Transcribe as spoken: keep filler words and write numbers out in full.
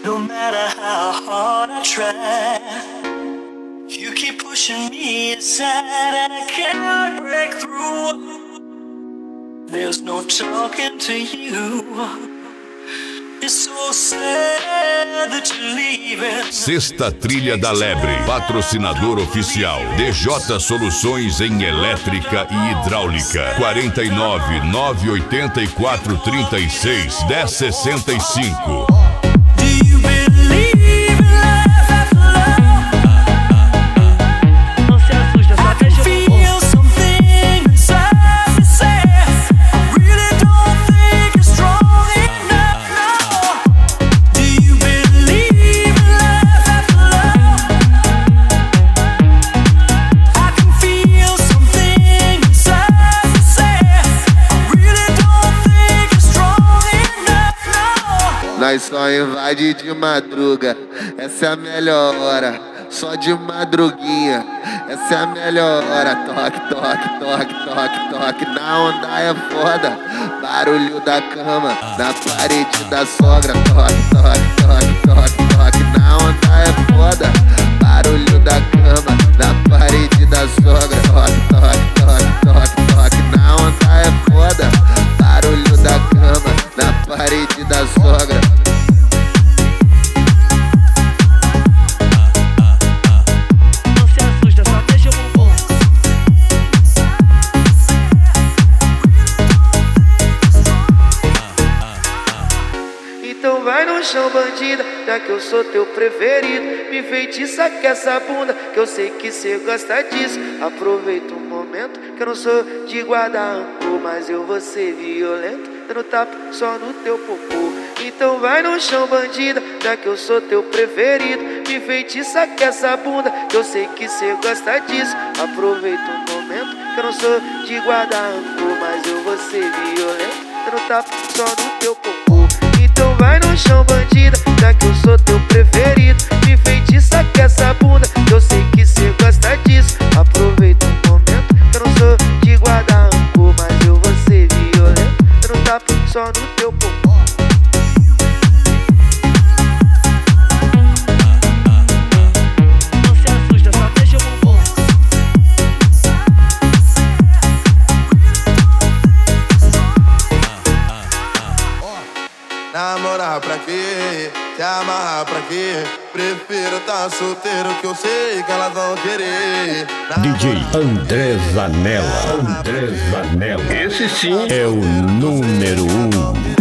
No matter how hard I try, you keep pushing me aside and I cannot break through. There's no talking to you. It's so sad that you're leaving. Sexta Trilha da Lebre, patrocinador oficial D J Soluções em Elétrica e Hidráulica. Quarenta e nove, nove oitenta e quatro, trinta e seis, dez sessenta e cinco. Nós só invade de madruga, essa é a melhor hora. Só de madruguinha, essa é a melhor hora. Toque, toque, toque, toque, toque. Na onda é foda, barulho da cama na parede da sogra. Toque, toque, toque, toque, toque. Na onda é foda, barulho da cama na parede da sogra. Toque, toque, toque, toque, toque. Na onda é foda, barulho da cama na parede da sogra. Então vai no chão, bandida, já que eu sou teu preferido. Me feitiça com essa bunda, que eu sei que cê gosta disso. Aproveita o momento, que eu não sou de guardar rancor, mas eu vou ser violento, dando tapa só no teu popô. Então vai no chão, bandida, já que eu sou teu preferido. Me feitiça com essa bunda, que eu sei que cê gosta disso. Aproveita o momento, que eu não sou de guardar rancor, mas eu vou ser violento, dando tapa só no teu popô. Então vai no chão, bandida, já que eu sou teu preferido. Me feitiça com essa bunda, que eu sei que cê gosta disso. Aproveita o momento, que eu não sou de guardar rancor, mas eu vou ser violento, dando tapa só no teu popô. Namorar pra quê? Se amarrar pra quê? Prefiro tá solteiro, que eu sei que elas vão querer. D J André Zanella. André Zanella. Esse sim é o número um.